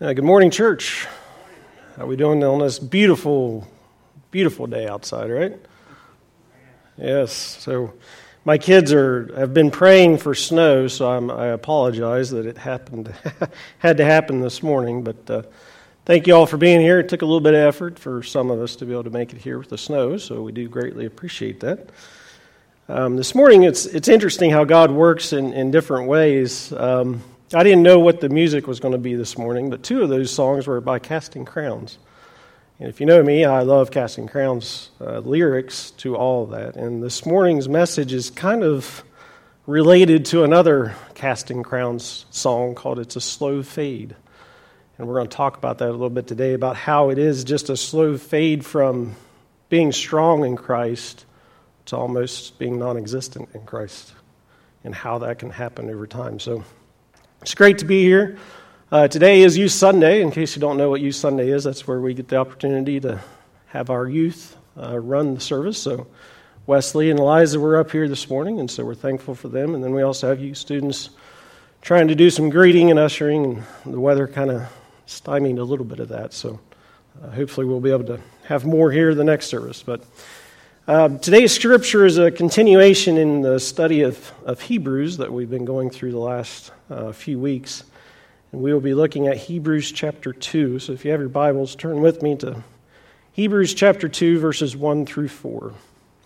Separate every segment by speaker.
Speaker 1: Good morning, church. How are we doing on this beautiful, beautiful day outside, right? Yes. So my kids have been praying for snow, so I apologize that it had to happen this morning. But thank you all for being here. It took a little bit of effort for some of us to be able to make it here with the snow, so we do greatly appreciate that. This morning, it's interesting how God works in different ways. I didn't know what the music was going to be this morning, but two of those songs were by Casting Crowns. And if you know me, I love Casting Crowns lyrics to all of that. And this morning's message is kind of related to another Casting Crowns song called It's a Slow Fade. And we're going to talk about that a little bit today, about how it is just a slow fade from being strong in Christ to almost being non-existent in Christ, and how that can happen over time. So it's great to be here. Today is Youth Sunday. In case you don't know what Youth Sunday is, that's where we get the opportunity to have our youth run the service. So Wesley and Eliza were up here this morning, and so we're thankful for them. And then we also have youth students trying to do some greeting and ushering, and the weather kind of stymied a little bit of that. So hopefully we'll be able to have more here the next service. But today's scripture is a continuation in the study of Hebrews that we've been going through the last few weeks. And we will be looking at Hebrews chapter 2. So if you have your Bibles, turn with me to Hebrews chapter 2, verses 1 through 4.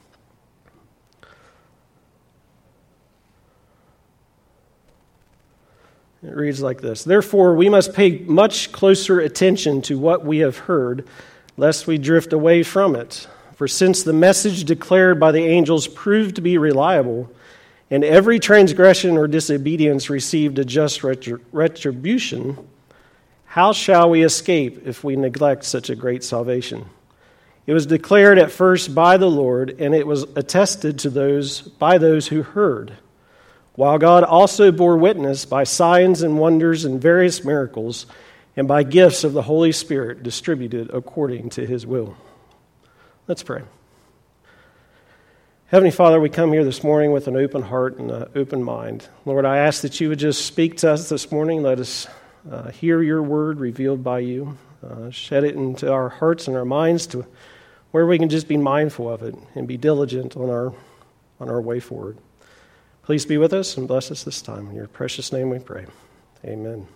Speaker 1: It reads like this: "Therefore we must pay much closer attention to what we have heard, lest we drift away from it. For since the message declared by the angels proved to be reliable, and every transgression or disobedience received a just retribution, how shall we escape if we neglect such a great salvation? It was declared at first by the Lord, and it was attested to by those who heard, while God also bore witness by signs and wonders and various miracles, and by gifts of the Holy Spirit distributed according to his will." Let's pray. Heavenly Father, we come here this morning with an open heart and an open mind. Lord, I ask that you would just speak to us this morning. Let us hear your word revealed by you. Shed it into our hearts and our minds to where we can just be mindful of it and be diligent on our way forward. Please be with us and bless us this time. In your precious name we pray. Amen.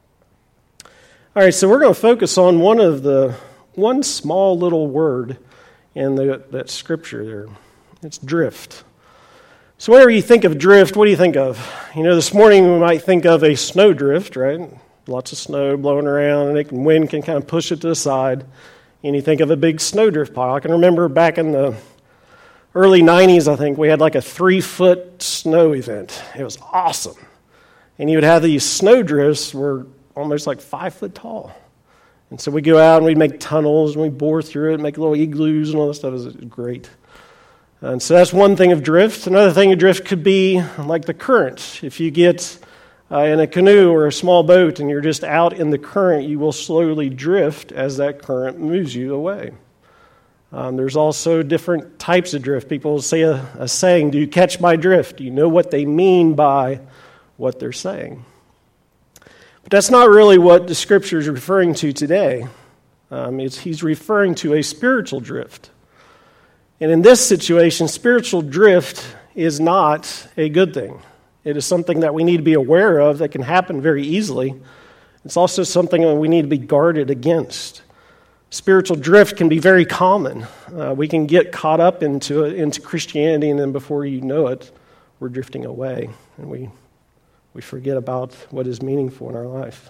Speaker 1: All right, so we're going to focus on one small little word in that scripture there. It's drift. So whenever you think of drift, what do you think of? You know, this morning we might think of a snowdrift, right? Lots of snow blowing around, and wind can kind of push it to the side. And you think of a big snowdrift pile. I can remember back in the early 90s, I think, we had like a 3-foot snow event. It was awesome. And you would have these snowdrifts were almost like 5 foot tall. And so we'd go out and we'd make tunnels and we'd bore through it, make little igloos and all that stuff. It was great. And so that's one thing of drift. Another thing of drift could be like the current. If you get in a canoe or a small boat and you're just out in the current, you will slowly drift as that current moves you away. There's also different types of drift. People say a saying, "Do you catch my drift?" Do you know what they mean by what they're saying? But that's not really what the scripture is referring to today. He's referring to a spiritual drift. And in this situation, spiritual drift is not a good thing. It is something that we need to be aware of that can happen very easily. It's also something that we need to be guarded against. Spiritual drift can be very common. We can get caught up into Christianity, and then before you know it, we're drifting away, and we forget about what is meaningful in our life.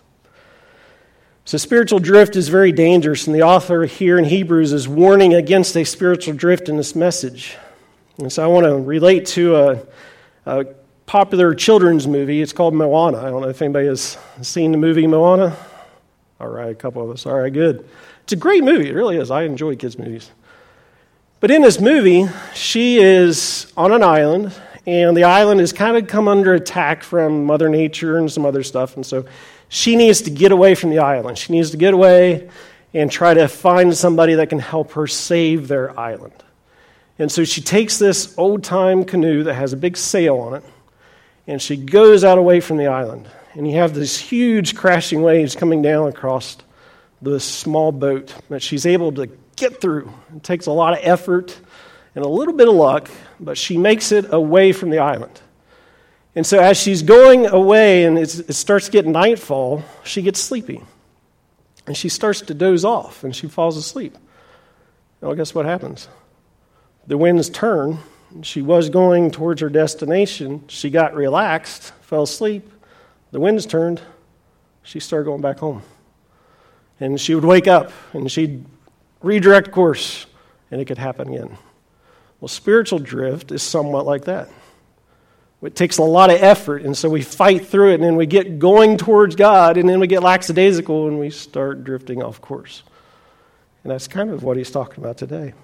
Speaker 1: So spiritual drift is very dangerous, and the author here in Hebrews is warning against a spiritual drift in this message. And so I want to relate to a popular children's movie. It's called Moana. I don't know if anybody has seen the movie Moana. All right, a couple of us. All right, good. It's a great movie. It really is. I enjoy kids' movies. But in this movie, she is on an island, and the island has kind of come under attack from Mother Nature and some other stuff, and so she needs to get away from the island. She needs to get away and try to find somebody that can help her save their island. And so she takes this old-time canoe that has a big sail on it, and she goes out away from the island. and you have this huge crashing waves coming down across this small boat that she's able to get through. It takes a lot of effort and a little bit of luck, but she makes it away from the island. And so as she's going away and it starts getting nightfall, she gets sleepy. And she starts to doze off, and she falls asleep. Well, guess what happens? The winds turn. She was going towards her destination. She got relaxed, fell asleep. The winds turned. She started going back home. And she would wake up, and she'd redirect course, and it could happen again. Well, spiritual drift is somewhat like that. It takes a lot of effort, and so we fight through it, and then we get going towards God, and then we get lackadaisical, and we start drifting off course. And that's kind of what he's talking about today.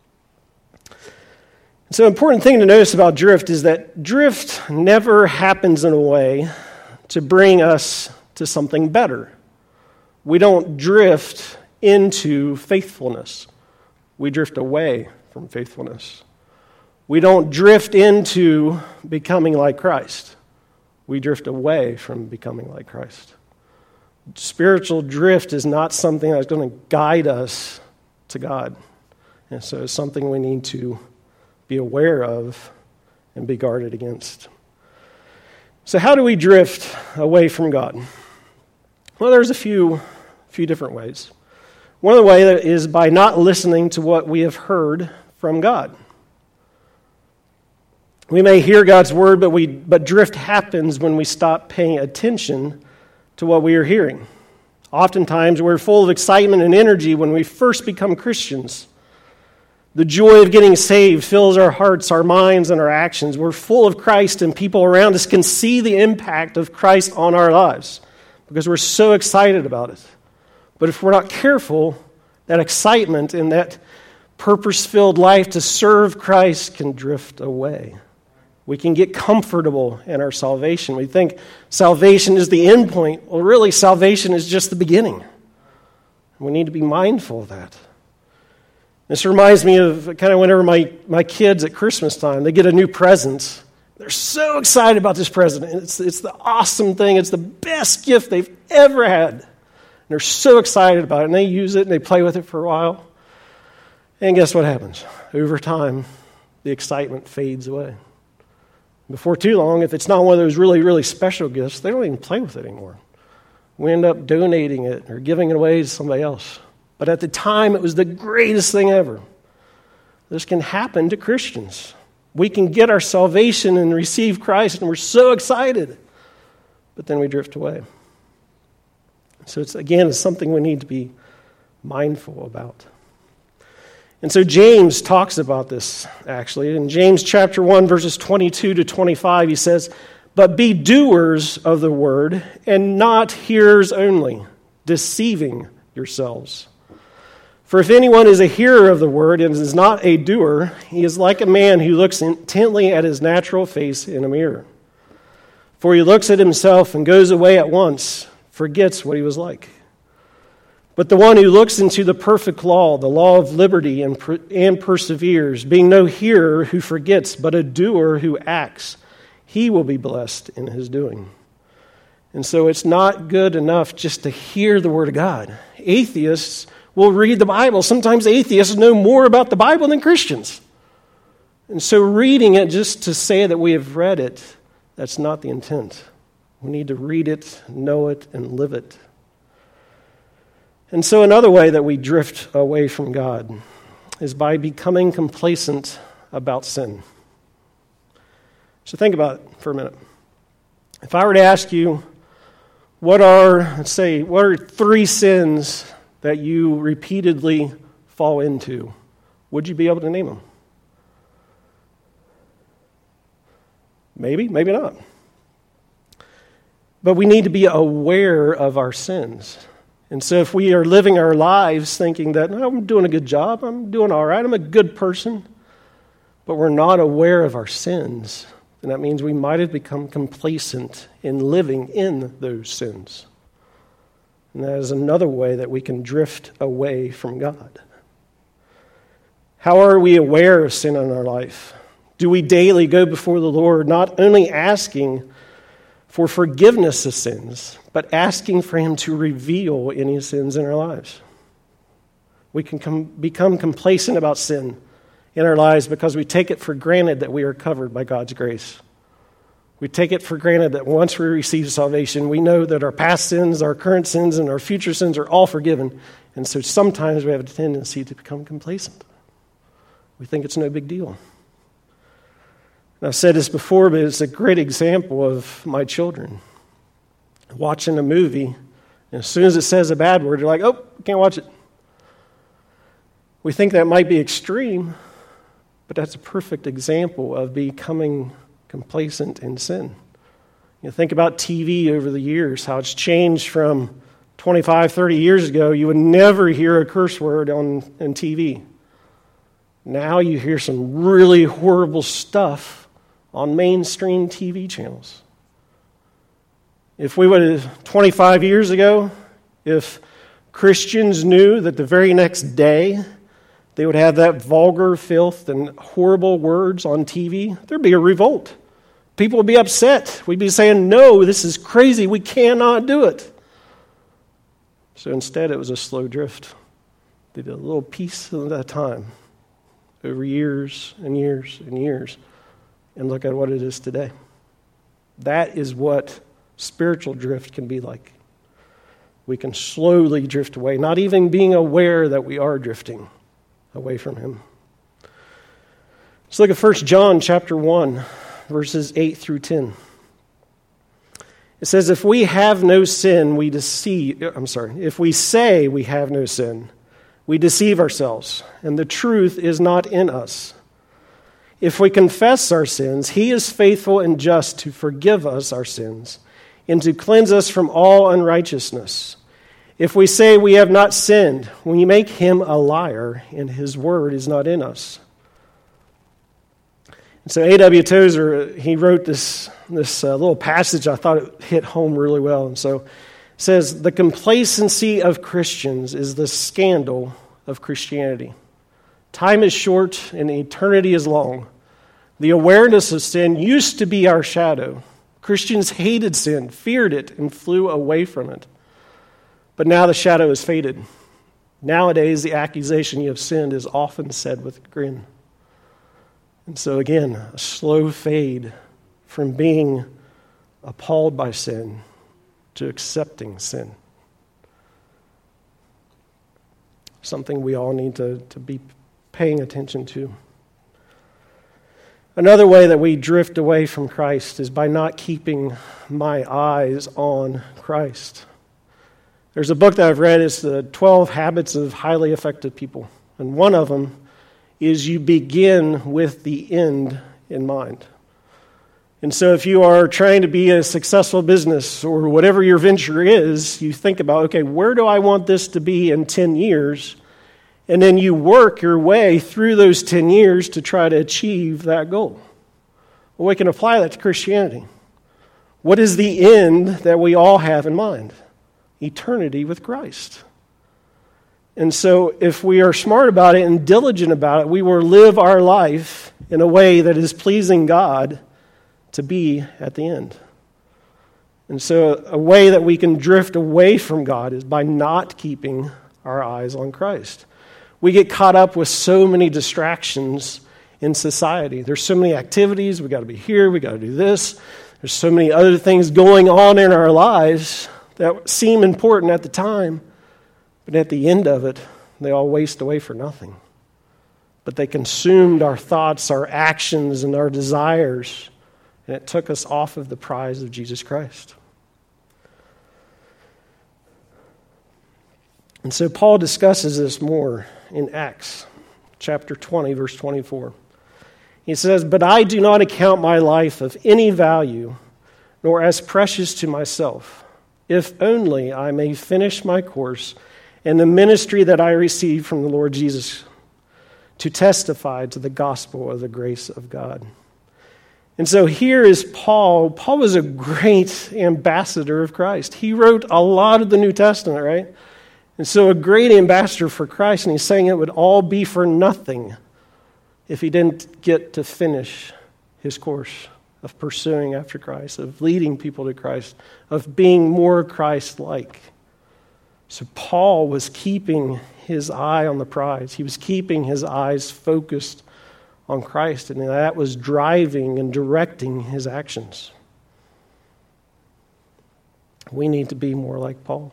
Speaker 1: So an important thing to notice about drift is that drift never happens in a way to bring us to something better. We don't drift into faithfulness. We drift away from faithfulness. We don't drift into becoming like Christ. We drift away from becoming like Christ. Spiritual drift is not something that's going to guide us to God. And so it's something we need to be aware of and be guarded against. So how do we drift away from God? Well, there's a few different ways. One of the ways is by not listening to what we have heard from God. We may hear God's word, but drift happens when we stop paying attention to what we are hearing. Oftentimes, we're full of excitement and energy when we first become Christians. The joy of getting saved fills our hearts, our minds, and our actions. We're full of Christ, and people around us can see the impact of Christ on our lives because we're so excited about it. But if we're not careful, that excitement and that purpose-filled life to serve Christ can drift away. We can get comfortable in our salvation. We think salvation is the end point. Well, really, salvation is just the beginning. We need to be mindful of that. This reminds me of kind of whenever my kids at Christmas time, they get a new present. They're so excited about this present. It's the awesome thing. It's the best gift they've ever had. And they're so excited about it, and they use it, and they play with it for a while. And guess what happens? Over time, the excitement fades away. Before too long, if it's not one of those really, really special gifts, they don't even play with it anymore. We end up donating it or giving it away to somebody else. But at the time, it was the greatest thing ever. This can happen to Christians. We can get our salvation and receive Christ, and we're so excited. But then we drift away. So it's something we need to be mindful about. And so James talks about this, actually. In James chapter 1, verses 22 to 25, he says, "But be doers of the word, and not hearers only, deceiving yourselves. For if anyone is a hearer of the word and is not a doer, he is like a man who looks intently at his natural face in a mirror. For he looks at himself and goes away at once, forgets what he was like. But the one who looks into the perfect law, the law of liberty, and perseveres, being no hearer who forgets, but a doer who acts, he will be blessed in his doing." And so it's not good enough just to hear the word of God. Atheists will read the Bible. Sometimes atheists know more about the Bible than Christians. And so reading it just to say that we have read it, that's not the intent. We need to read it, know it, and live it. And so another way that we drift away from God is by becoming complacent about sin. So think about it for a minute. If I were to ask you, what are 3 sins that you repeatedly fall into, would you be able to name them? Maybe, maybe not. But we need to be aware of our sins. And so if we are living our lives thinking that, I'm doing a good job, I'm doing all right, I'm a good person, but we're not aware of our sins, then that means we might have become complacent in living in those sins. And that is another way that we can drift away from God. How are we aware of sin in our life? Do we daily go before the Lord, not only asking for forgiveness of sins, but asking for him to reveal any sins in our lives. We can become complacent about sin in our lives because we take it for granted that we are covered by God's grace. We take it for granted that once we receive salvation, we know that our past sins, our current sins, and our future sins are all forgiven. And so sometimes we have a tendency to become complacent. We think it's no big deal. And I've said this before, but it's a great example of my children. Watching a movie, and as soon as it says a bad word, they're like, oh, can't watch it. We think that might be extreme, but that's a perfect example of becoming complacent in sin. You think about TV over the years, how it's changed from 25, 30 years ago. You would never hear a curse word on TV. Now you hear some really horrible stuff on mainstream TV channels. If we would have 25 years ago, if Christians knew that the very next day they would have that vulgar filth and horrible words on TV, there'd be a revolt. People would be upset. We'd be saying, no, this is crazy. We cannot do it. So instead, it was a slow drift. They did a little piece at a time over years and years and years. And look at what it is today. That is what spiritual drift can be like. We can slowly drift away, not even being aware that we are drifting away from him. Let's look at 1 John chapter 1, verses 8 through 10. It says, if we say we have no sin, we deceive ourselves, and the truth is not in us. If we confess our sins, he is faithful and just to forgive us our sins and to cleanse us from all unrighteousness. If we say we have not sinned, we make him a liar, and his word is not in us. And so A.W. Tozer, he wrote this little passage. I thought it hit home really well. And so it says, the complacency of Christians is the scandal of Christianity. Time is short and eternity is long. The awareness of sin used to be our shadow. Christians hated sin, feared it, and flew away from it. But now the shadow is faded. Nowadays, the accusation you have sinned is often said with a grin. And so again, a slow fade from being appalled by sin to accepting sin. Something we all need to be paying attention to. Another way that we drift away from Christ is by not keeping my eyes on Christ. There's a book that I've read, it's the 12 Habits of Highly Effective People. And one of them is you begin with the end in mind. And so if you are trying to be a successful business or whatever your venture is, you think about, okay, where do I want this to be in 10 years? And then you work your way through those 10 years to try to achieve that goal. Well, we can apply that to Christianity. What is the end that we all have in mind? Eternity with Christ. And so if we are smart about it and diligent about it, we will live our life in a way that is pleasing God to be at the end. And so a way that we can drift away from God is by not keeping our eyes on Christ. We get caught up with so many distractions in society. There's so many activities. We got to be here. We got to do this. There's so many other things going on in our lives that seem important at the time, but at the end of it, they all waste away for nothing. But they consumed our thoughts, our actions, and our desires, and it took us off of the prize of Jesus Christ. And so Paul discusses this more in Acts chapter 20, verse 24. He says, "But I do not account my life of any value, nor as precious to myself, if only I may finish my course and the ministry that I received from the Lord Jesus to testify to the gospel of the grace of God." And so here is Paul. Paul was a great ambassador of Christ. He wrote a lot of the New Testament, right? And so a great ambassador for Christ, and he's saying it would all be for nothing if he didn't get to finish his course of pursuing after Christ, of leading people to Christ, of being more Christ-like. So Paul was keeping his eye on the prize. He was keeping his eyes focused on Christ, and that was driving and directing his actions. We need to be more like Paul.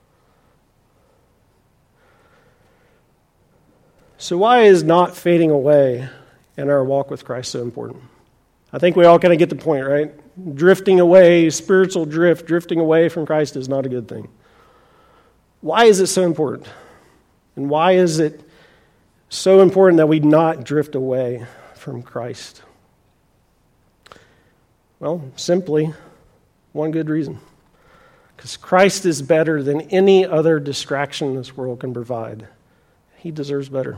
Speaker 1: So why is not fading away in our walk with Christ so important? I think we all kind of get the point, right? Drifting away, spiritual drift, drifting away from Christ is not a good thing. Why is it so important? And why is it so important that we not drift away from Christ? Well, simply one good reason. Because Christ is better than any other distraction this world can provide. He deserves better.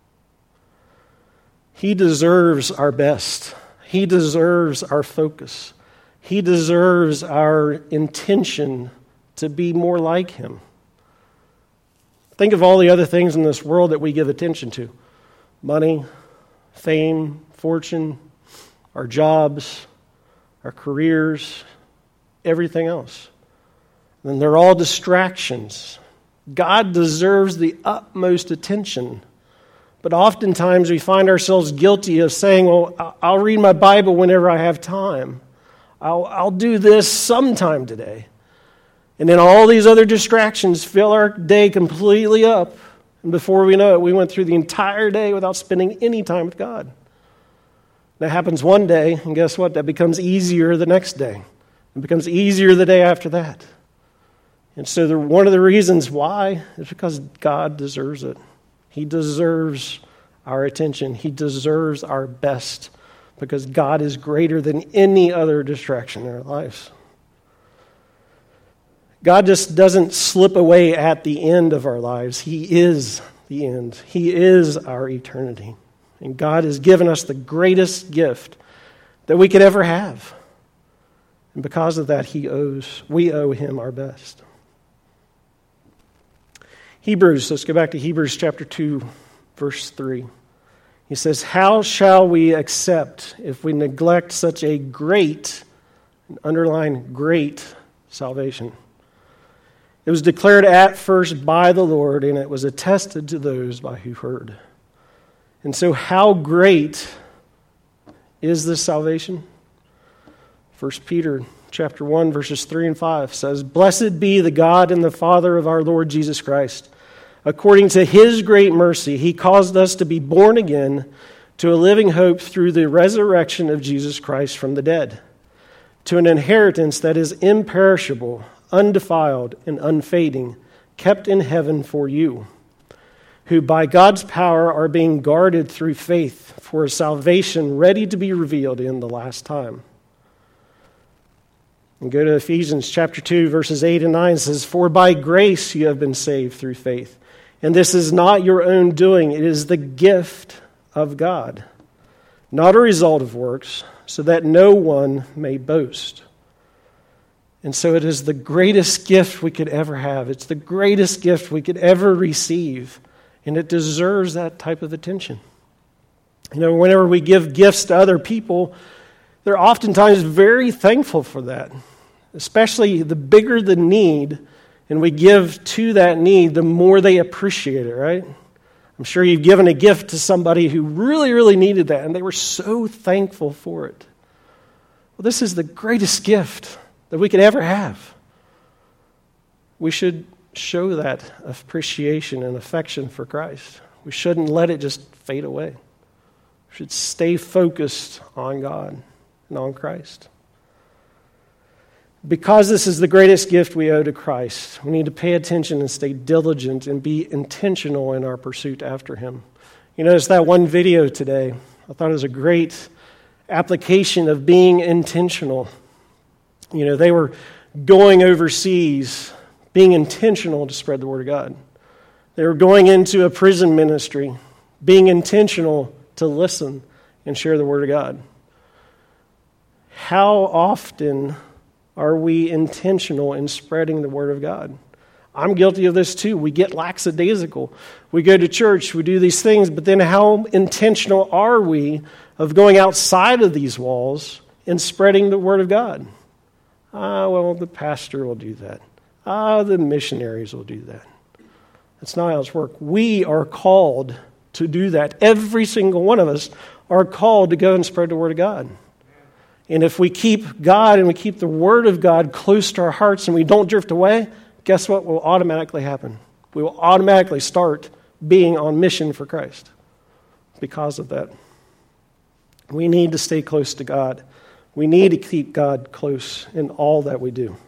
Speaker 1: He deserves our best. He deserves our focus. He deserves our intention to be more like him. Think of all the other things in this world that we give attention to. Money, fame, fortune, our jobs, our careers, everything else. And they're all distractions. God deserves the utmost attention. But oftentimes we find ourselves guilty of saying, well, I'll read my Bible whenever I have time. I'll do this sometime today. And then all these other distractions fill our day completely up. And before we know it, we went through the entire day without spending any time with God. That happens one day, and guess what? That becomes easier the next day. It becomes easier the day after that. And so one of the reasons why is because God deserves it. He deserves our attention. He deserves our best because God is greater than any other distraction in our lives. God just doesn't slip away at the end of our lives. He is the end. He is our eternity. And God has given us the greatest gift that we could ever have. And because of that, we owe him our best. Hebrews, let's go back to Hebrews chapter 2, verse 3. He says, how shall we accept if we neglect such a great, underline great, salvation? It was declared at first by the Lord, and it was attested to those by who heard. And so how great is this salvation? 1 Peter chapter 1, verses 3 and 5 says, blessed be the God and the Father of our Lord Jesus Christ. According to his great mercy, he caused us to be born again to a living hope through the resurrection of Jesus Christ from the dead, to an inheritance that is imperishable, undefiled, and unfading, kept in heaven for you, who by God's power are being guarded through faith for a salvation ready to be revealed in the last time. And go to Ephesians chapter 2, verses 8 and 9. It says, for by grace you have been saved through faith. And this is not your own doing. It is the gift of God, not a result of works, so that no one may boast. And so it is the greatest gift we could ever have. It's the greatest gift we could ever receive. And it deserves that type of attention. You know, whenever we give gifts to other people, they're oftentimes very thankful for that. Especially the bigger the need, and we give to that need, the more they appreciate it, right? I'm sure you've given a gift to somebody who really, really needed that, and they were so thankful for it. Well, this is the greatest gift that we could ever have. We should show that appreciation and affection for Christ. We shouldn't let it just fade away. We should stay focused on God and on Christ. Because this is the greatest gift we owe to Christ, we need to pay attention and stay diligent and be intentional in our pursuit after him. You notice that one video today. I thought it was a great application of being intentional. You know, they were going overseas, being intentional to spread the word of God. They were going into a prison ministry, being intentional to listen and share the word of God. How often are we intentional in spreading the word of God? I'm guilty of this too. We get lackadaisical. We go to church, we do these things, but then how intentional are we of going outside of these walls in spreading the Word of God. Well, the pastor will do that. The missionaries will do that. That's not how it's worked. We are called to do that. Every single one of us are called to go and spread the Word of God. And if we keep God and we keep the Word of God close to our hearts and we don't drift away, guess what will automatically happen? We will automatically start being on mission for Christ because of that. We need to stay close to God. We need to keep God close in all that we do.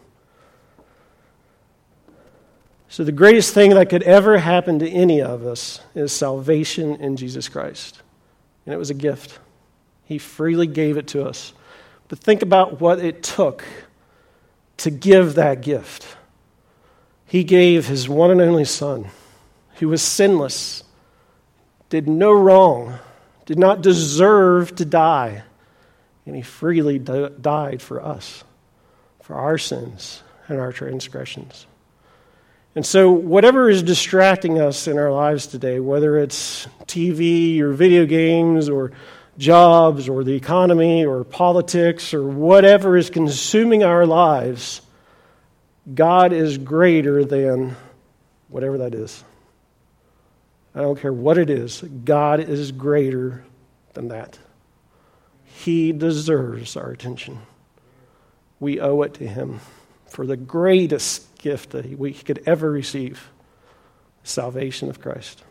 Speaker 1: So the greatest thing that could ever happen to any of us is salvation in Jesus Christ. And it was a gift. He freely gave it to us. But think about what it took to give that gift. He gave His one and only Son, who was sinless, did no wrong, did not deserve to die, and He freely died for us, for our sins and our transgressions. And so whatever is distracting us in our lives today, whether it's TV or video games or jobs or the economy or politics or whatever is consuming our lives, God is greater than whatever that is. I don't care what it is. God is greater than that. He deserves our attention. We owe it to Him for the greatest gift that we could ever receive, the salvation of Christ.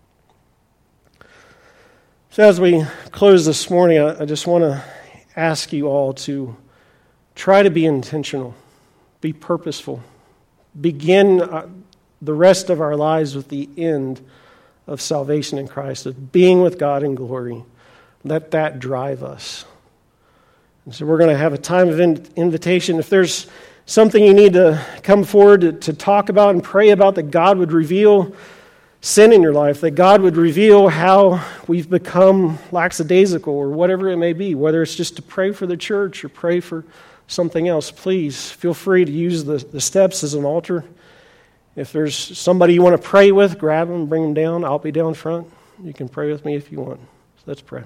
Speaker 1: So as we close this morning, I just want to ask you all to try to be intentional, be purposeful, begin the rest of our lives with the end of salvation in Christ, of being with God in glory. Let that drive us. And so we're going to have a time of invitation. If there's something you need to come forward to talk about and pray about, that God would reveal sin in your life, that God would reveal how we've become lackadaisical or whatever it may be, whether it's just to pray for the church or pray for something else, please feel free to use the steps as an altar. If there's somebody you want to pray with, grab them, bring them down. I'll be down front. You can pray with me if you want. So let's pray.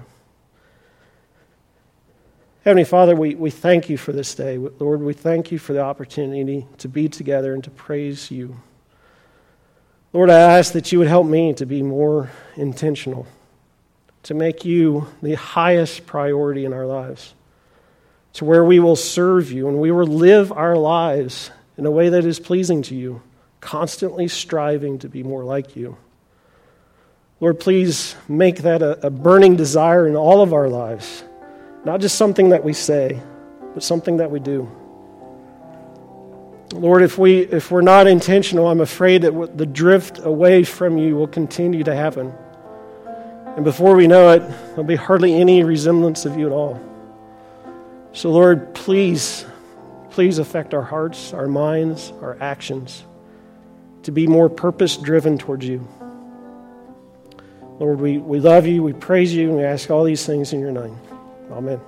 Speaker 1: Heavenly Father, we thank You for this day. Lord, we thank You for the opportunity to be together and to praise You. Lord, I ask that You would help me to be more intentional, to make You the highest priority in our lives, to where we will serve You and we will live our lives in a way that is pleasing to You, constantly striving to be more like You. Lord, please make that a burning desire in all of our lives. Not just something that we say, but something that we do. Lord, if we're not intentional, I'm afraid that the drift away from You will continue to happen. And before we know it, there'll be hardly any resemblance of You at all. So Lord, please affect our hearts, our minds, our actions to be more purpose-driven towards You. Lord, we love You, we praise You, and we ask all these things in Your name. Amen.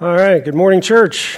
Speaker 1: All right, good morning, church.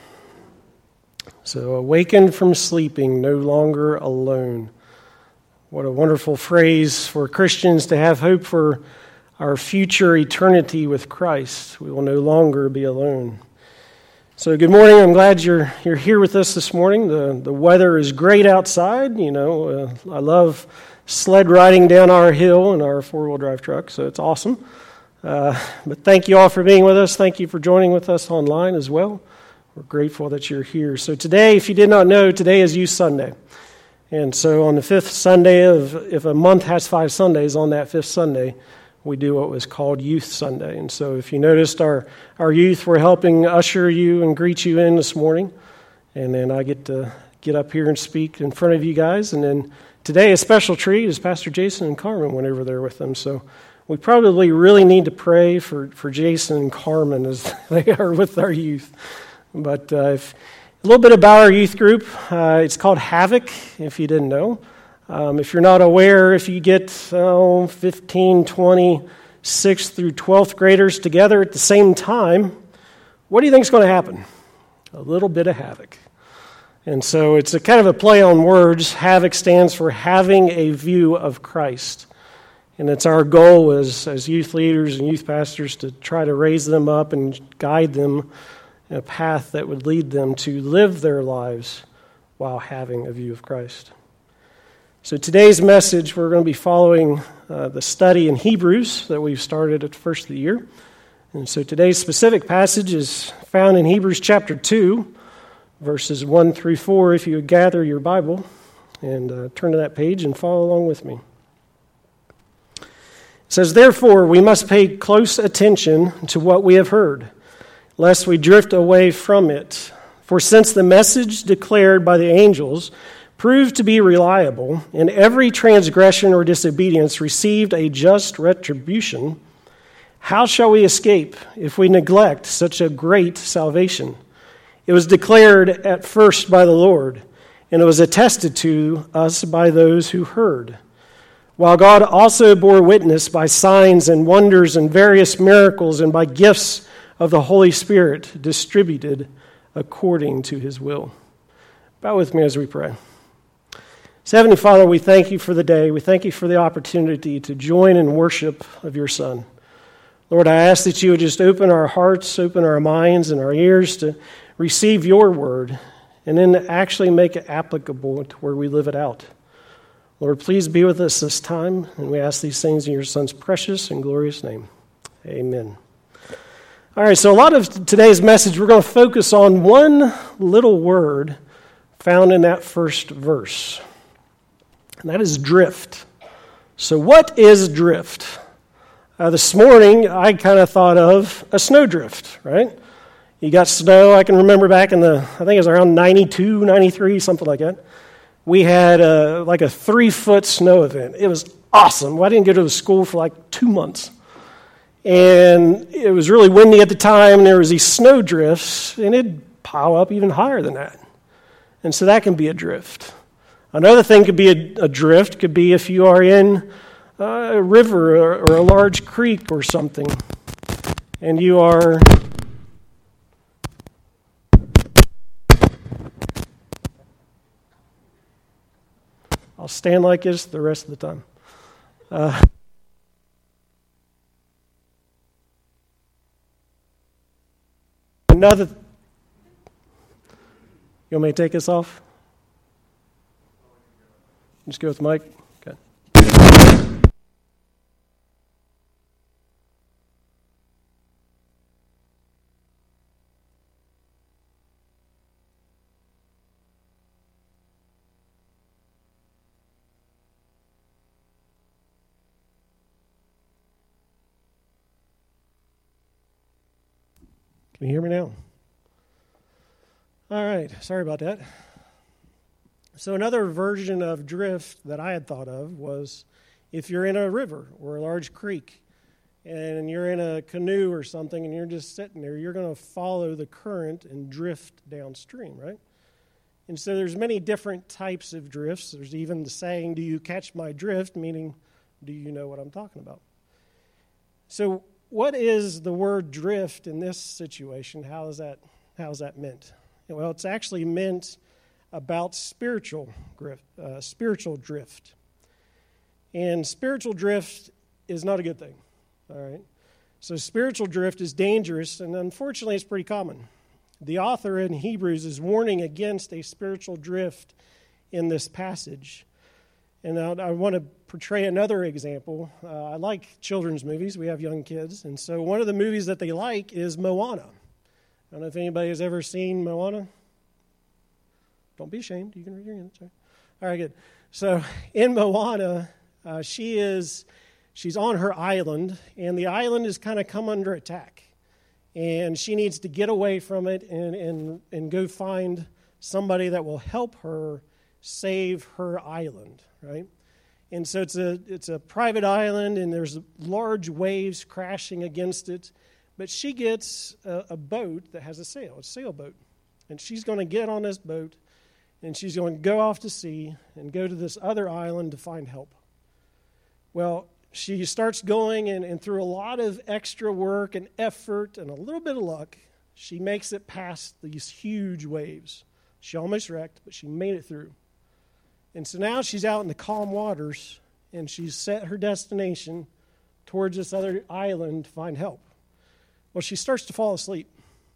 Speaker 1: So, awakened from sleeping, no longer alone. What a wonderful phrase for Christians to have hope for our future eternity with Christ. We will no longer be alone. So, good morning. I'm glad you're here with us this morning. The weather is great outside. You know, I love sled riding down our hill in our four-wheel drive truck, so it's awesome. But thank you all for being with us. Thank you for joining with us online as well. We're grateful that you're here. So today, if you did not know, today is Youth Sunday. And so on the fifth Sunday if a month has 5 Sundays, on that fifth Sunday, we do what was called Youth Sunday. And so if you noticed, our youth were helping usher you and greet you in this morning. And then I get to get up here and speak in front of you guys. And then today, a special treat is Pastor Jason and Carmen went over there with them. So we probably really need to pray for Jason and Carmen as they are with our youth. But a little bit about our youth group. It's called Havoc, if you didn't know. If you're not aware, if you get 15, 20, 6th through 12th graders together at the same time, what do you think is going to happen? A little bit of havoc. And so it's a kind of a play on words. Havoc stands for having a view of Christ. And it's our goal as youth leaders and youth pastors to try to raise them up and guide them in a path that would lead them to live their lives while having a view of Christ. So today's message, we're going to be following the study in Hebrews that we've started at the first of the year. And so today's specific passage is found in Hebrews chapter 2, verses 1 through 4, if you would gather your Bible and turn to that page and follow along with me. It says, "Therefore, we must pay close attention to what we have heard, lest we drift away from it. For since the message declared by the angels proved to be reliable, and every transgression or disobedience received a just retribution, how shall we escape if we neglect such a great salvation? It was declared at first by the Lord, and it was attested to us by those who heard. While God also bore witness by signs and wonders and various miracles and by gifts of the Holy Spirit distributed according to his will." Bow with me as we pray. So, Heavenly Father, we thank you for the day. We thank you for the opportunity to join in worship of your Son. Lord, I ask that you would just open our hearts, open our minds and our ears to receive your word and then actually make it applicable to where we live it out. Lord, please be with us this time, and we ask these things in your Son's precious and glorious name. Amen. All right, so a lot of today's message, we're going to focus on one little word found in that first verse, and that is drift. So what is drift? This morning, I kind of thought of a snowdrift, right? You got snow. I can remember back in I think it was around 92, 93, something like that. We had like a 3-foot snow event. It was awesome. Well, I didn't go to the school for like 2 months. And it was really windy at the time, and there was these snow drifts, and it'd pile up even higher than that. And so that can be a drift. Another thing could be a drift, could be if you are in a river or a large creek or something, and you are... I'll stand like this the rest of the time. You want me to take this off? Just go with Mike? Okay. Can you hear me now? All right, sorry about that. So another version of drift that I had thought of was if you're in a river or a large creek and you're in a canoe or something and you're just sitting there, you're going to follow the current and drift downstream, right? And so there's many different types of drifts. There's even the saying, "Do you catch my drift?" meaning, do you know what I'm talking about? So what is the word drift in this situation? How is that meant? Well, it's actually meant about spiritual drift. And spiritual drift is not a good thing, all right? So spiritual drift is dangerous, and unfortunately it's pretty common. The author in Hebrews is warning against a spiritual drift in this passage. And I want to portray another example. I like children's movies. We have young kids. And so one of the movies that they like is Moana. I don't know if anybody has ever seen Moana. Don't be ashamed. You can read your hand. Sorry. All right, good. So in Moana, she's on her island, and the island has kind of come under attack. And she needs to get away from it and go find somebody that will help her save her island, right? And so it's a private island, and there's large waves crashing against it. But she gets a boat that has a sailboat. And she's going to get on this boat, and she's going to go off to sea and go to this other island to find help. Well, she starts going, and through a lot of extra work and effort and a little bit of luck, she makes it past these huge waves. She almost wrecked, but she made it through. And so now she's out in the calm waters, and she's set her destination towards this other island to find help. Well, she starts to fall asleep.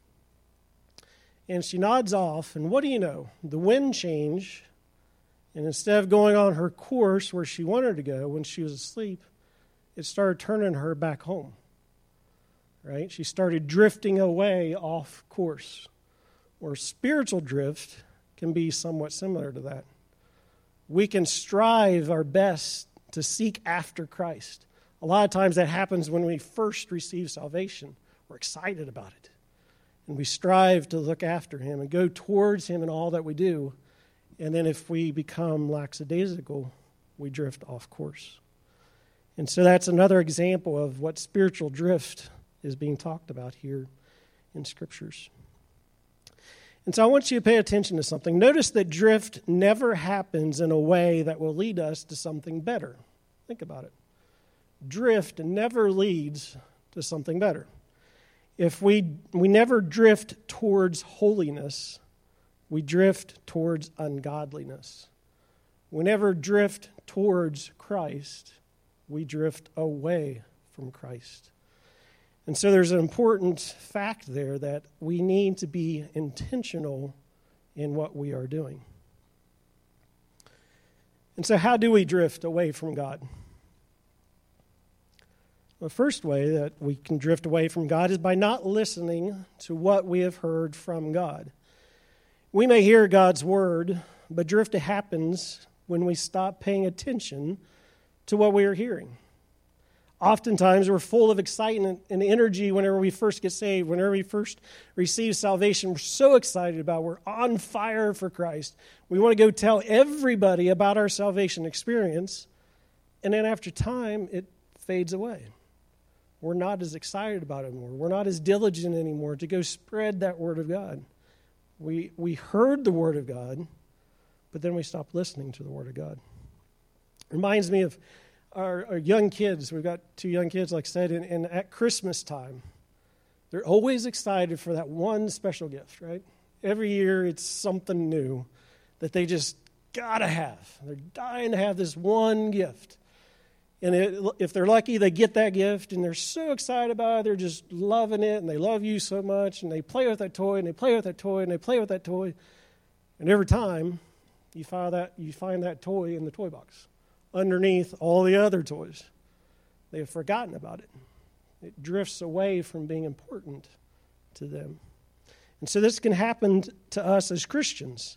Speaker 1: And she nods off, and what do you know? The wind changed, and instead of going on her course where she wanted to go when she was asleep, it started turning her back home. Right? She started drifting away off course. Or spiritual drift can be somewhat similar to that. We can strive our best to seek after Christ. A lot of times that happens when we first receive salvation. We're excited about it. And we strive to look after Him and go towards Him in all that we do. And then if we become lackadaisical, we drift off course. And so that's another example of what spiritual drift is being talked about here in Scriptures. And so I want you to pay attention to something. Notice that drift never happens in a way that will lead us to something better. Think about it. Drift never leads to something better. If we never drift towards holiness, we drift towards ungodliness. We never drift towards Christ, we drift away from Christ. And so there's an important fact there that we need to be intentional in what we are doing. And so how do we drift away from God? The first way that we can drift away from God is by not listening to what we have heard from God. We may hear God's word, but drift happens when we stop paying attention to what we are hearing. Oftentimes, we're full of excitement and energy whenever we first get saved, whenever we first receive salvation. We're so excited about it. We're on fire for Christ. We want to go tell everybody about our salvation experience. And then after time, it fades away. We're not as excited about it anymore. We're not as diligent anymore to go spread that Word of God. We heard the Word of God, but then we stopped listening to the Word of God. Reminds me of our young kids. We've got 2 young kids, like I said, and at Christmas time, they're always excited for that one special gift, right? Every year it's something new that they just got to have. They're dying to have this one gift. And if they're lucky, they get that gift, and they're so excited about it. They're just loving it, and they love you so much, and they play with that toy, and they play with that toy, and they play with that toy. And every time, you find that toy in the toy box underneath all the other toys. They have forgotten about it. It drifts away from being important to them. And so this can happen to us as Christians.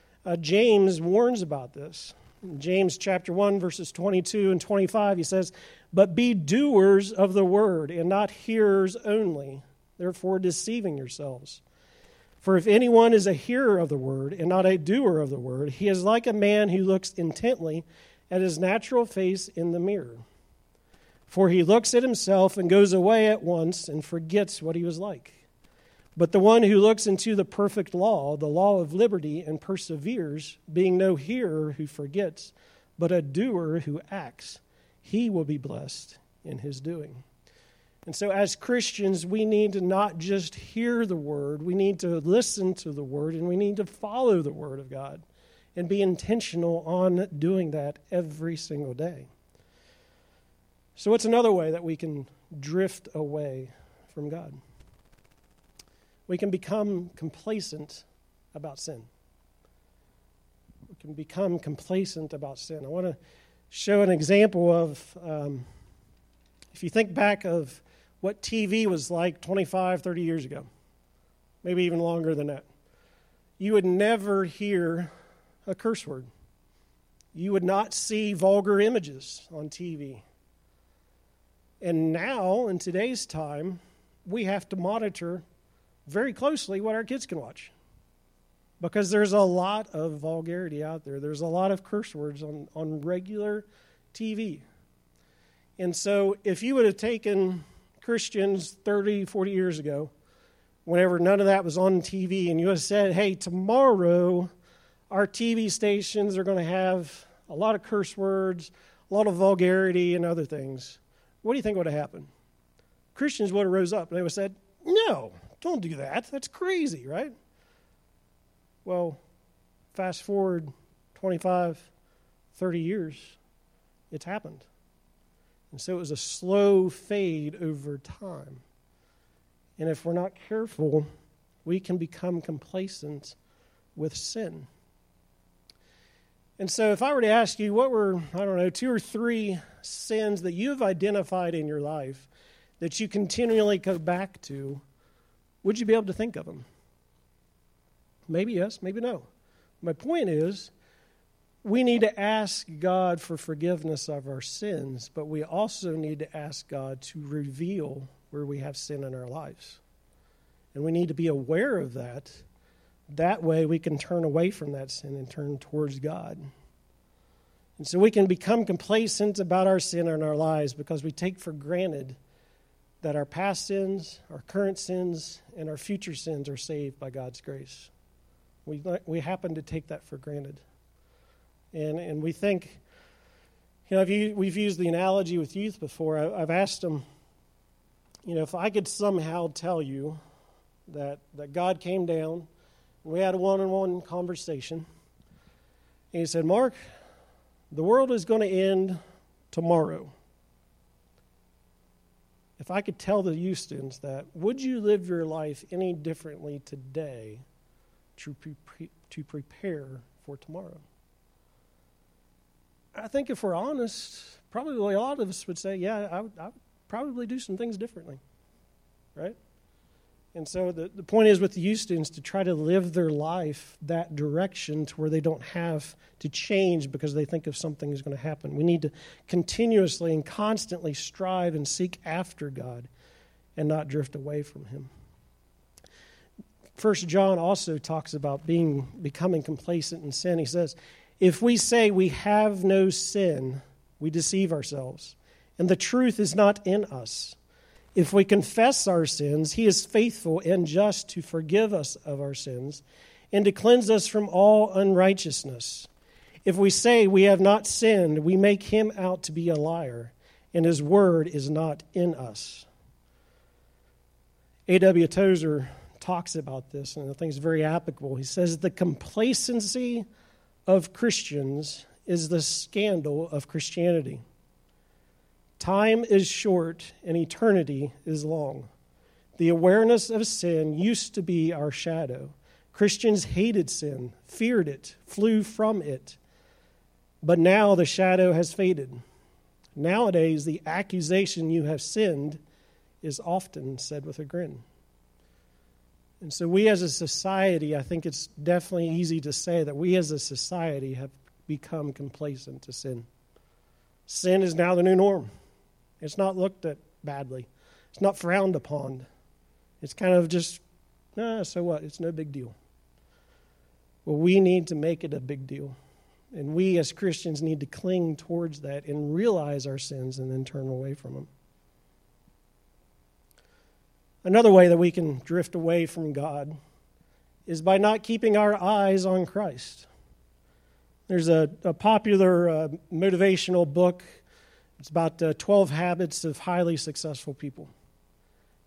Speaker 1: James warns about this. In James chapter 1, verses 22 and 25, he says, "But be doers of the word, and not hearers only, therefore deceiving yourselves. For if anyone is a hearer of the word, and not a doer of the word, he is like a man who looks intently at his natural face in the mirror. For he looks at himself and goes away at once and forgets what he was like. But the one who looks into the perfect law, the law of liberty, and perseveres, being no hearer who forgets, but a doer who acts, he will be blessed in his doing." And so as Christians, we need to not just hear the Word, we need to listen to the Word, and we need to follow the Word of God and be intentional on doing that every single day. So what's another way that we can drift away from God? We can become complacent about sin. We can become complacent about sin. I want to show an example of, if you think back of what TV was like 25, 30 years ago, maybe even longer than that, you would never hear a curse word. You would not see vulgar images on TV. And now, in today's time, we have to monitor very closely what our kids can watch, because there's a lot of vulgarity out there. There's a lot of curse words on regular TV. And so if you would have taken Christians 30, 40 years ago, whenever none of that was on TV, and you would have said, hey, tomorrow our TV stations are going to have a lot of curse words, a lot of vulgarity and other things, what do you think would have happened? Christians would have rose up and they would have said, no, don't do that. That's crazy, right? Well, fast forward 25, 30 years, it's happened. And so it was a slow fade over time. And if we're not careful, we can become complacent with sin. And so if I were to ask you, what were, 2 or 3 sins that you've identified in your life that you continually go back to, would you be able to think of them? Maybe yes, maybe no. My point is, we need to ask God for forgiveness of our sins, but we also need to ask God to reveal where we have sin in our lives. And we need to be aware of that. That way we can turn away from that sin and turn towards God. And so we can become complacent about our sin in our lives because we take for granted that our past sins, our current sins, and our future sins are saved by God's grace. We happen to take that for granted. And we think, we've used the analogy with youth before. I've asked them, if I could somehow tell you that God came down, and we had a one-on-one conversation, and he said, Mark, the world is going to end tomorrow. If I could tell the youth students that, would you live your life any differently today to prepare for tomorrow? I think if we're honest, probably a lot of us would say, yeah, I would probably do some things differently, right? And so the point is with the youth students to try to live their life that direction to where they don't have to change because they think of something is going to happen. We need to continuously and constantly strive and seek after God and not drift away from Him. 1 John also talks about becoming complacent in sin. He says, if we say we have no sin, we deceive ourselves, and the truth is not in us. If we confess our sins, He is faithful and just to forgive us of our sins and to cleanse us from all unrighteousness. If we say we have not sinned, we make Him out to be a liar, and His word is not in us. A.W. Tozer talks about this, and I think it's very applicable. He says, the complacency of Christians is the scandal of Christianity. Time is short and eternity is long. The awareness of sin used to be our shadow. Christians hated sin, feared it, flew from it. But now the shadow has faded. Nowadays, the accusation you have sinned is often said with a grin. And so we as a society, I think it's definitely easy to say that we as a society have become complacent to sin. Sin is now the new norm. It's not looked at badly. It's not frowned upon. It's kind of just, so what? It's no big deal. Well, we need to make it a big deal. And we as Christians need to cling towards that and realize our sins and then turn away from them. Another way that we can drift away from God is by not keeping our eyes on Christ. There's a popular motivational book. It's about 12 habits of highly successful people.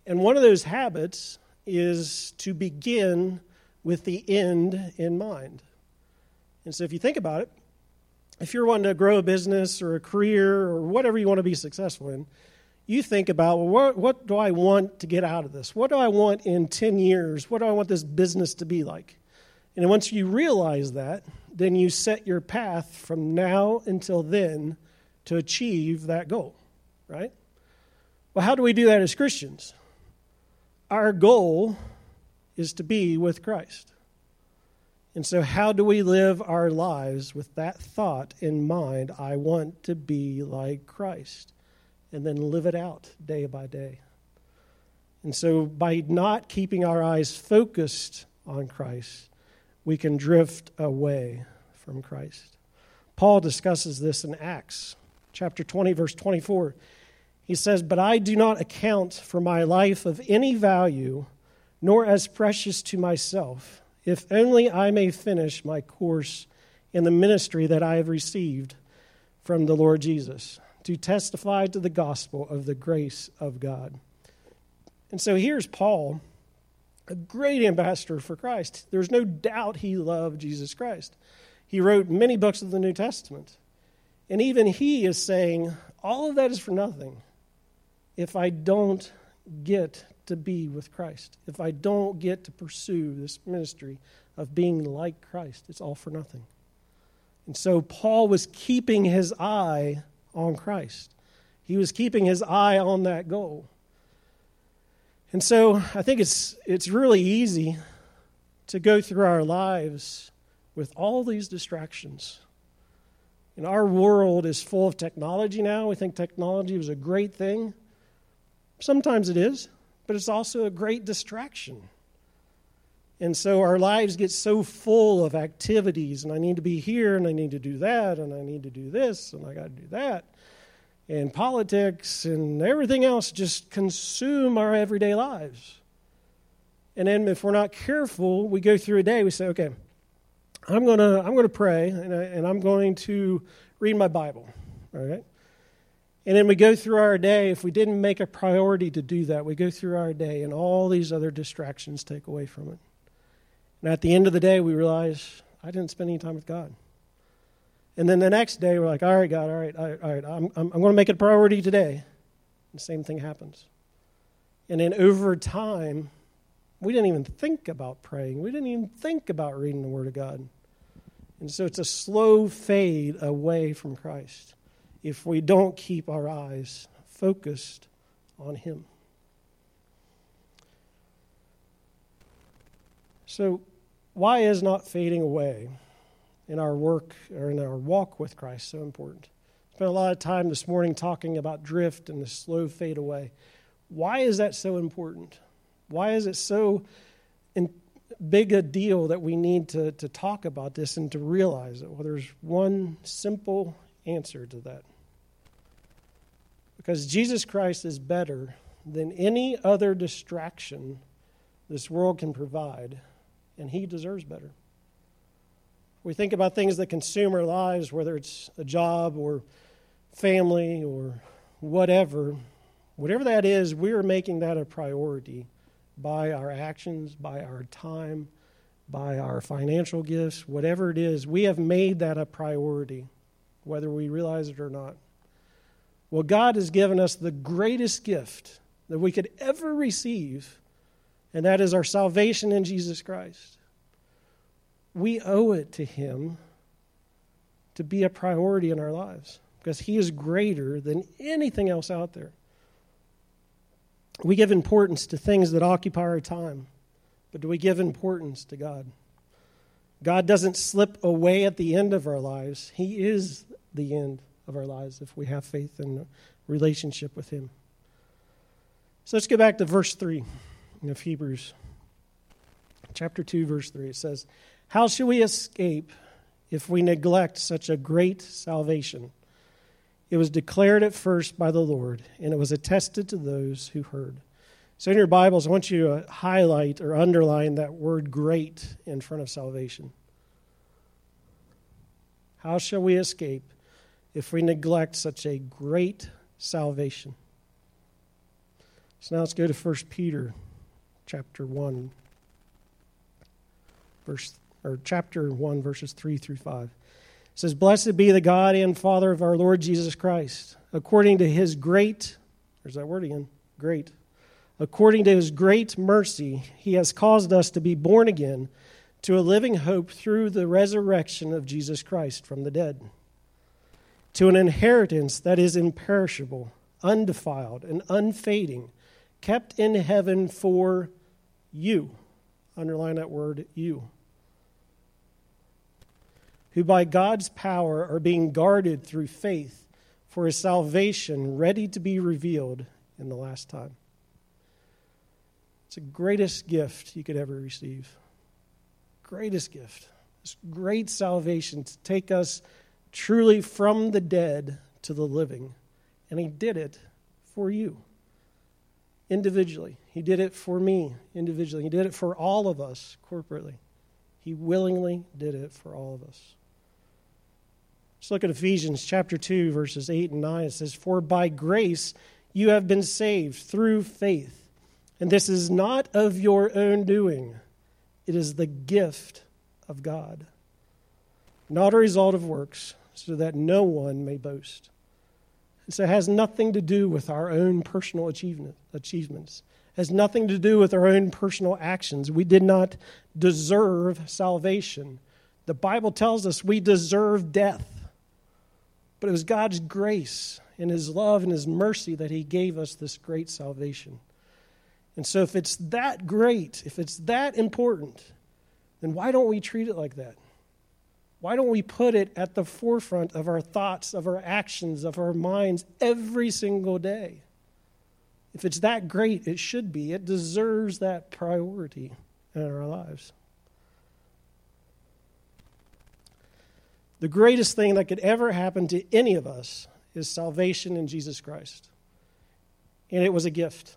Speaker 1: And one of those habits is to begin with the end in mind. And so if you think about it, if you're wanting to grow a business or a career or whatever you want to be successful in, you think about, well, what do I want to get out of this? What do I want in 10 years? What do I want this business to be like? And once you realize that, then you set your path from now until then to achieve that goal, right? Well, how do we do that as Christians? Our goal is to be with Christ. And so how do we live our lives with that thought in mind? I want to be like Christ. And then live it out day by day. And so by not keeping our eyes focused on Christ, we can drift away from Christ. Paul discusses this in Acts chapter 20, verse 24. He says, "But I do not account for my life of any value, nor as precious to myself, if only I may finish my course in the ministry that I have received from the Lord Jesus, to testify to the gospel of the grace of God." And so here's Paul, a great ambassador for Christ. There's no doubt he loved Jesus Christ. He wrote many books of the New Testament. And even he is saying, all of that is for nothing if I don't get to be with Christ, if I don't get to pursue this ministry of being like Christ. It's all for nothing. And so Paul was keeping his eye on Christ. He was keeping his eye on that goal. And so I think it's really easy to go through our lives with all these distractions. And our world is full of technology now. We think technology was a great thing. Sometimes it is, but it's also a great distraction. And so our lives get so full of activities, and I need to be here, and I need to do that, and I need to do this, and I got to do that. And politics and everything else just consume our everyday lives. And then if we're not careful, we go through a day, we say, okay, I'm going to pray, and I'm going to read my Bible, all right? And then we go through our day. If we didn't make a priority to do that, we go through our day, and all these other distractions take away from it. And at the end of the day, we realize, I didn't spend any time with God. And then the next day, we're like, all right, God, all right, I'm going to make it a priority today. The same thing happens. And then over time, we didn't even think about praying. We didn't even think about reading the Word of God. And so it's a slow fade away from Christ if we don't keep our eyes focused on Him. So why is not fading away in our work or in our walk with Christ so important? Spent a lot of time this morning talking about drift and the slow fade away. Why is that so important? Why is it so big a deal that we need to talk about this and to realize it? Well, there's one simple answer to that. Because Jesus Christ is better than any other distraction this world can provide, and He deserves better. We think about things that consume our lives, whether it's a job or family or whatever that is, we are making that a priority by our actions, by our time, by our financial gifts, whatever it is. We have made that a priority, whether we realize it or not. Well, God has given us the greatest gift that we could ever receive, and that is our salvation in Jesus Christ. We owe it to Him to be a priority in our lives because He is greater than anything else out there. We give importance to things that occupy our time, but do we give importance to God? God doesn't slip away at the end of our lives. He is the end of our lives if we have faith and relationship with Him. So let's go back to verse 3 of Hebrews. Chapter 2, verse 3. It says, "How shall we escape if we neglect such a great salvation? It was declared at first by the Lord, and it was attested to those who heard." So in your Bibles, I want you to highlight or underline that word great in front of salvation. How shall we escape if we neglect such a great salvation? So now let's go to 1 Peter chapter 1, chapter 1, verses 3 through 5. It says, "Blessed be the God and Father of our Lord Jesus Christ, according to his great," there's that word again, great, "according to his great mercy, he has caused us to be born again to a living hope through the resurrection of Jesus Christ from the dead, to an inheritance that is imperishable, undefiled, and unfading, kept in heaven for you." Underline that word, you. "Who by God's power are being guarded through faith for a salvation ready to be revealed in the last time." It's the greatest gift you could ever receive. Greatest gift. This great salvation to take us truly from the dead to the living. And he did it for you individually. He did it for me individually. He did it for all of us corporately. He willingly did it for all of us. Let's look at Ephesians chapter 2, verses 8 and 9. It says, "For by grace you have been saved through faith, and this is not of your own doing. It is the gift of God, not a result of works, so that no one may boast." And so it has nothing to do with our own personal achievements. It has nothing to do with our own personal actions. We did not deserve salvation. The Bible tells us we deserve death. But it was God's grace and his love and his mercy that he gave us this great salvation. And so if it's that great, if it's that important, then why don't we treat it like that? Why don't we put it at the forefront of our thoughts, of our actions, of our minds every single day? If it's that great, it should be. It deserves that priority in our lives. The greatest thing that could ever happen to any of us is salvation in Jesus Christ. And it was a gift.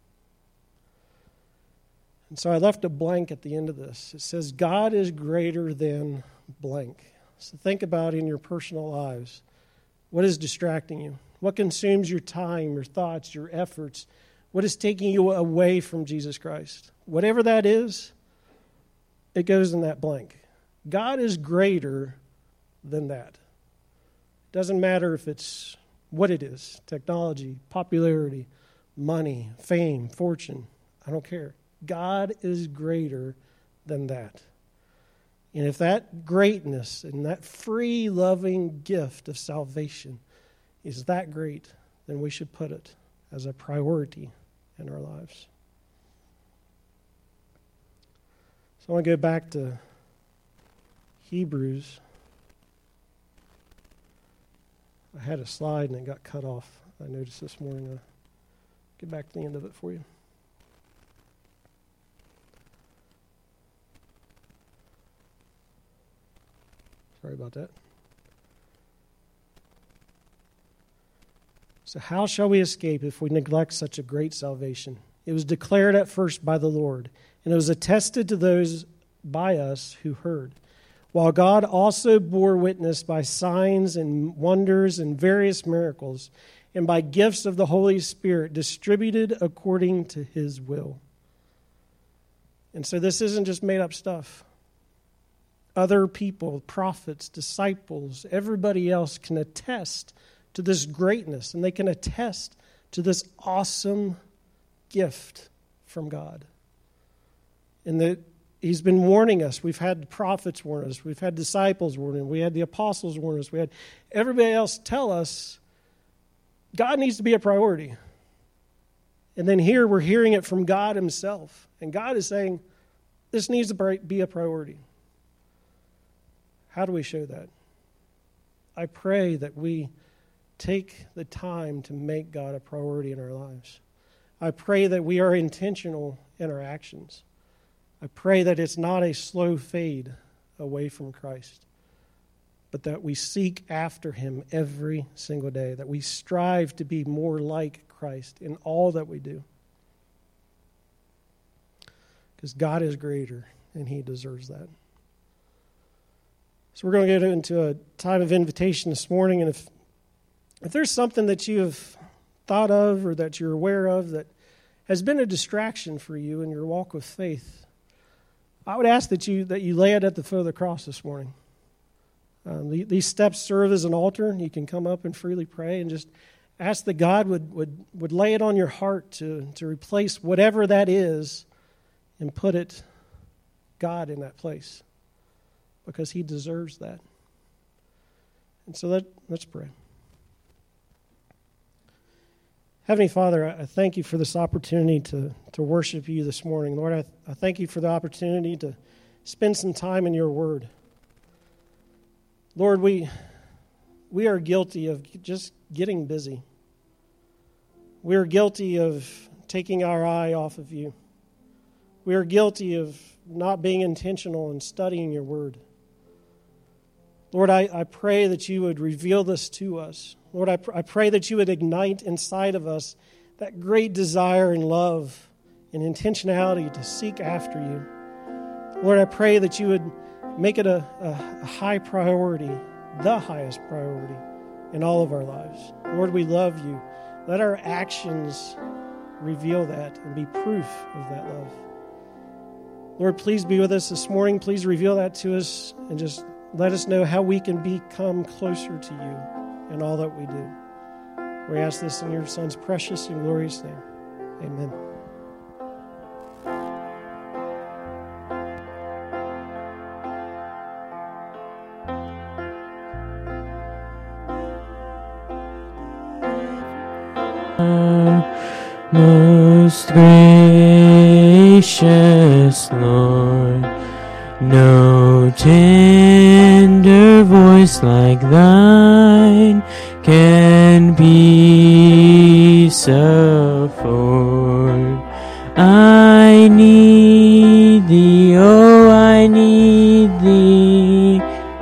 Speaker 1: And so I left a blank at the end of this. It says, God is greater than blank. So think about in your personal lives. What is distracting you? What consumes your time, your thoughts, your efforts? What is taking you away from Jesus Christ? Whatever that is, it goes in that blank. God is greater than that. It doesn't matter if it's what it is, technology, popularity, money, fame, fortune. I don't care. God is greater than that. And if that greatness and that free, loving gift of salvation is that great, then we should put it as a priority in our lives. So I want to go back to Hebrews. I had a slide and it got cut off. I noticed this morning. I'll get back to the end of it for you. Sorry about that. So how shall we escape if we neglect such a great salvation? It was declared at first by the Lord, and it was attested to those by us who heard. While God also bore witness by signs and wonders and various miracles, and by gifts of the Holy Spirit distributed according to his will. And so this isn't just made up stuff. Other people, prophets, disciples, everybody else can attest to this greatness, and they can attest to this awesome gift from God. And that he's been warning us. We've had prophets warn us. We've had disciples warn us. We had the apostles warn us. We had everybody else tell us God needs to be a priority. And then here we're hearing it from God himself. And God is saying this needs to be a priority. How do we show that? I pray that we take the time to make God a priority in our lives. I pray that we are intentional in our actions. I pray that it's not a slow fade away from Christ, but that we seek after him every single day, that we strive to be more like Christ in all that we do. Because God is greater, and he deserves that. So we're going to get into a time of invitation this morning, and if there's something that you have thought of or that you're aware of that has been a distraction for you in your walk with faith, I would ask that you lay it at the foot of the cross this morning. These steps serve as an altar. You can come up and freely pray and just ask that God would lay it on your heart to replace whatever that is and put it, God, in that place, because He deserves that. And so let's pray. Heavenly Father, I thank you for this opportunity to worship you this morning. Lord, I thank you for the opportunity to spend some time in your word. Lord, we are guilty of just getting busy. We are guilty of taking our eye off of you. We are guilty of not being intentional in studying your word. Lord, I pray that you would reveal this to us. Lord, I pray that you would ignite inside of us that great desire and love and intentionality to seek after you. Lord, I pray that you would make it a high priority, the highest priority in all of our lives. Lord, we love you. Let our actions reveal that and be proof of that love. Lord, please be with us this morning. Please reveal that to us and just let us know how we can become closer to you in all that we do. We ask this in your Son's precious and glorious name. Amen.
Speaker 2: Most gracious Lord, no tender voice like thine can peace afford. I need thee, oh, I need thee.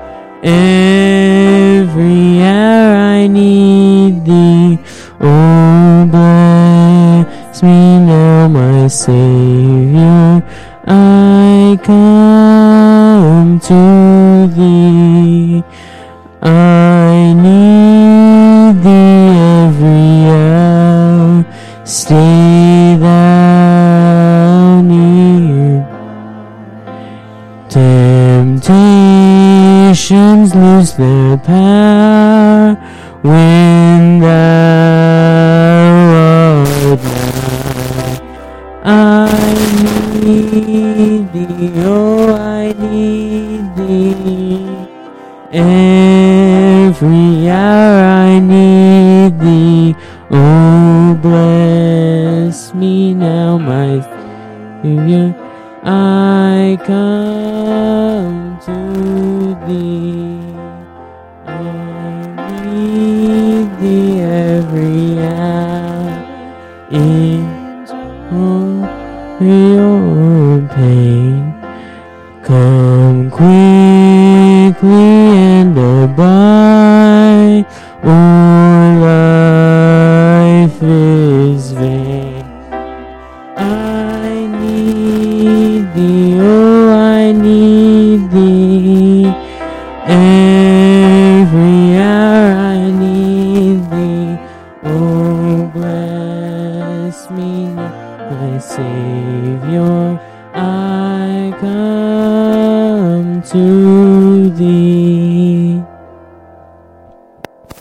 Speaker 2: Every hour I need thee. Oh, bless me now, my Savior. I come to thee. I need thee every hour. Stay thou near. Temptations lose their power when thou art nigh. I need thee, oh, I need thee. Every hour I need thee. Oh, bless me now, my Savior. I come to thee. I need thee every hour. In your pain, come quickly and abide, or life is vain. I need thee, oh, I need thee. Every hour I need thee. Oh, bless me now, my Savior. I come to thee.